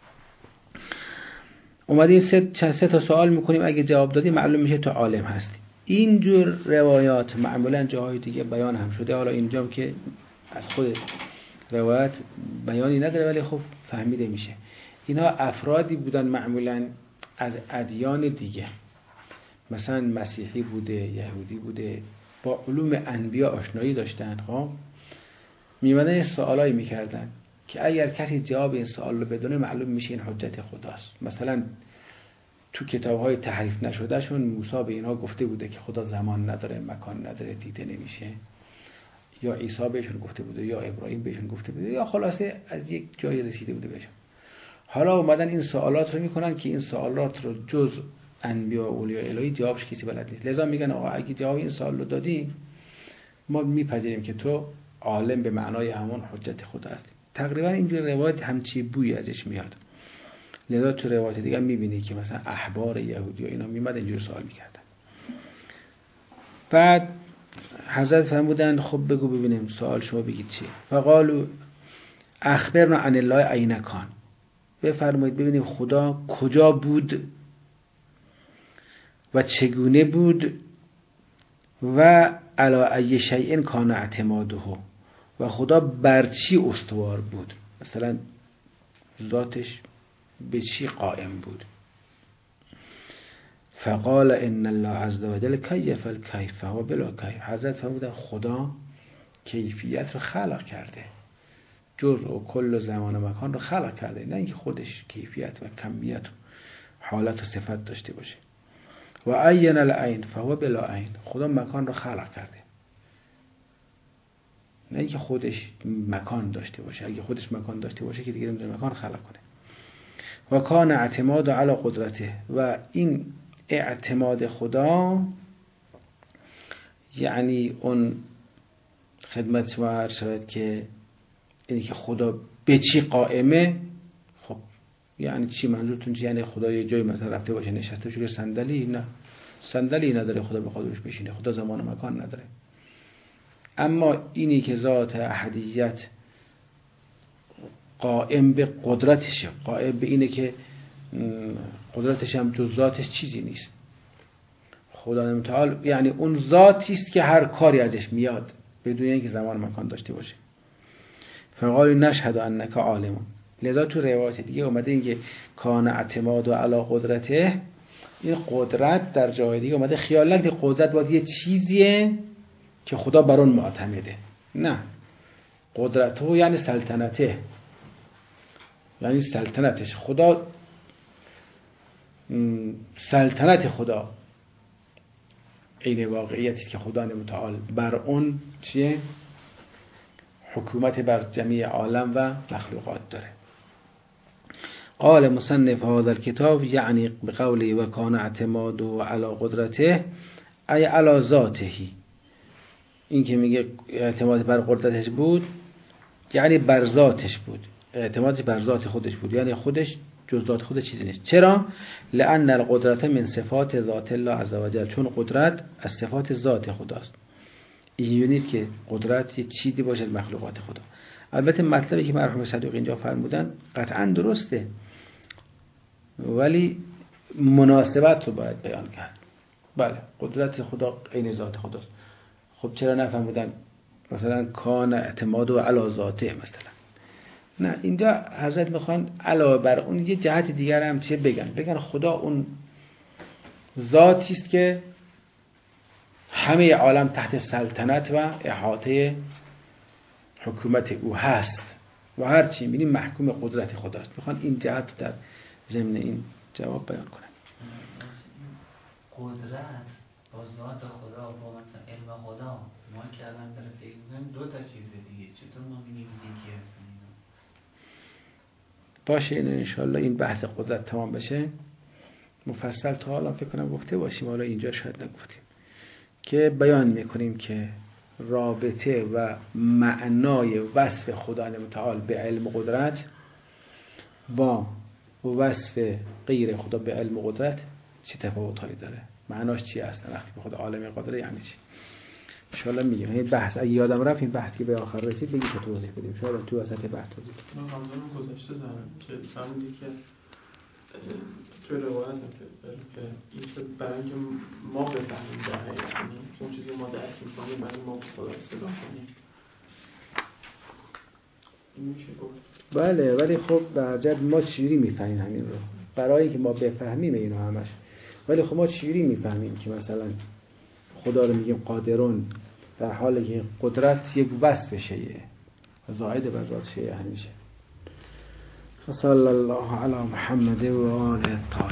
اومدیم سه سه تا سوال میکنیم، اگه جواب دادی معلوم میشه تو عالم هستی. اینجور روایات معمولا جاهای دیگه بیان هم شده، حالا اینجام که از خود روایت بیانی نداره ولی خب فهمیده میشه. اینا افرادی بودن معمولاً از ادیان دیگه، مثلا مسیحی بوده، یهودی بوده، با علوم انبیا آشنایی داشتن. خب میمدن یه سوالایی میکردن که اگر کسی جواب این سوال رو بدونه معلوم میشه این حجت خداست. مثلا تو کتاب‌های تحریف نشدهشون موسی به اینها گفته بوده که خدا زمان نداره، مکان نداره، دیده نمیشه، یا عیسی بهشون گفته بوده، یا ابراهیم بهشون گفته بوده، یا خلاصه از یک جایی رسیده بوده بهشون. حالا اومدن این سوالات رو میکنن که این سوالات رو جز انبیا و اولیاء الهی جوابش کسی بلد نیست. لذا میگن آقا اگه جواب این سوال رو دادی ما میپذیریم که تو عالم به معنای همون حجت خدا هستی. تقریبا اینجور روایت همچی بوی ازش میاد. لذا تو روایت دیگه میبینی که مثلا احبار یهودی و اینا میمد اینجور سوال میکردن. بعد حضرت فرمودن خب بگو ببینیم سوال شما بگید چیه. فقالو اخبرنا عن الله این کان، بفرمایید ببینیم خدا کجا بود و چگونه بود و علی ای شیء کان اعتماده، و خدا بر چی استوار بود، مثلا ذاتش به چی قائم بود. فقال ان الله عز وجل کیف الکیف و بلا کیف، حضرت فرمودن خدا کیفیت رو خلق کرده، جزء و کل زمان و مکان رو خلق کرده، نه اینکه خودش کیفیت و کمیت و حالت و صفت داشته باشه. و عین العین فهو بلا عین، خدا مکان رو خلق کرده، نه اینکه خودش مکان داشته باشه. اگه خودش مکان داشته باشه که دیگه نمیتونه مکان خلق کنه. و کان اعتماد علی قدرته، و این اعتماد خدا یعنی اون خدمت شما عرض شد که اینی که خدا به چی قائمه. خب یعنی چی منظورتون چی؟ یعنی خدا یه جای مثلا رفته باشه نشسته روی صندلی؟ نه، صندلی نداره خدا به خودش بشینه، خدا زمان و مکان نداره. اما اینی که ذات احدیت قائم به قدرتشه، قائم به اینه که قدرتش هم جز ذاتش چیزی نیست. خدا متعال یعنی اون ذاتی است که هر کاری ازش میاد بدون اینکه زمان و مکان داشته باشه. فقال نشهد انک عالم. لذا تو روایت دیگه اومده اینکه کان اعتماد و علی قدرته، این قدرت در جای دیگه اومده خیال نکنید قدرت باید یه چیزیه که خدا بر اون معتمده. نه، قدرته یعنی سلطنته، یعنی سلطنتش. خدا سلطنت خدا این واقعیتی که خدا متعال بر اون چیه؟ حکومت بر جمعی عالم و مخلوقات داره. قال مصنف هذا الكتاب یعنی بقوله و کان اعتماده علی قدرته ای علی ذاته. این که میگه اعتماد بر قدرتش بود یعنی بر ذاتش بود، اعتمادش بر ذات خودش بود، یعنی خودش جز ذات خودش چیزی نیست. چرا؟ لأن القدرت من صفات ذات الله عز وجل، چون قدرت از صفات ذات خداست. این نیست که قدرت یه چیزی باشه از مخلوقات خدا. البته مطلبی که مرحوم صدوق اینجا فرمودن قطعا درسته، ولی مناسبت رو باید بیان کرد. بله قدرت خدا عین ذات خداست. خب چرا نفهمیدن مثلا کان اعتماد و علی ذاته مثلا؟ نه، اینجا حضرت میخوان علاوه بر اون یه جهت دیگر هم چه بگن؟ بگن خدا اون ذاتی است که همه عالم تحت سلطنت و احاطه حکومت او هست و هر چی می‌بینیم محکوم قدرت خداست. میخوان این جهت در ضمن این جواب بیان کنن. قدرت با ذات خدا با مثلا علم خدا ما که الان داره فکر می‌کنیم دو تا چیز دیگه، چطور ما می‌بینیم یکی هست؟ باشه این انشاءالله این بحث قدرت تمام بشه مفصل تا حالا فکر کنم گفته باشیم، حالا اینجا شاید نگفتیم، که بیان میکنیم که رابطه و معنای وصف خدا متعال به علم و قدرت با وصف غیر خدا به علم و قدرت چه تفاوت‌هایی داره، معناش چی است وقتی به خدا عالم قدرت یعنی چی. انشاءالله میگیم این بحث اگه یادم رفت این بحثی به آخر رسید بگید که توضیح بدیم. انشاءالله تو وسط بحث توضیح بدیم. من منظورم گذشته دارم که فهمیدی که تو روایت هم که این که برای اینکه ما بفهمیم در حقیقت اون چیزی ما درک می‌کنیم برای ما خدا اصطلاح کنیم میشه گفت. بله، ولی خب در جد ما چجوری میفهمیم همین رو؟ برای که ما بفهمیم اینو همش، ولی خب ما چجوری میفهمیم که مثلا خدا رو میگیم قادرون در حالی که قدرت یک وصف شیء زائد بر ذات شیء همیشه. صلی الله علی محمد و آله الطاهرین.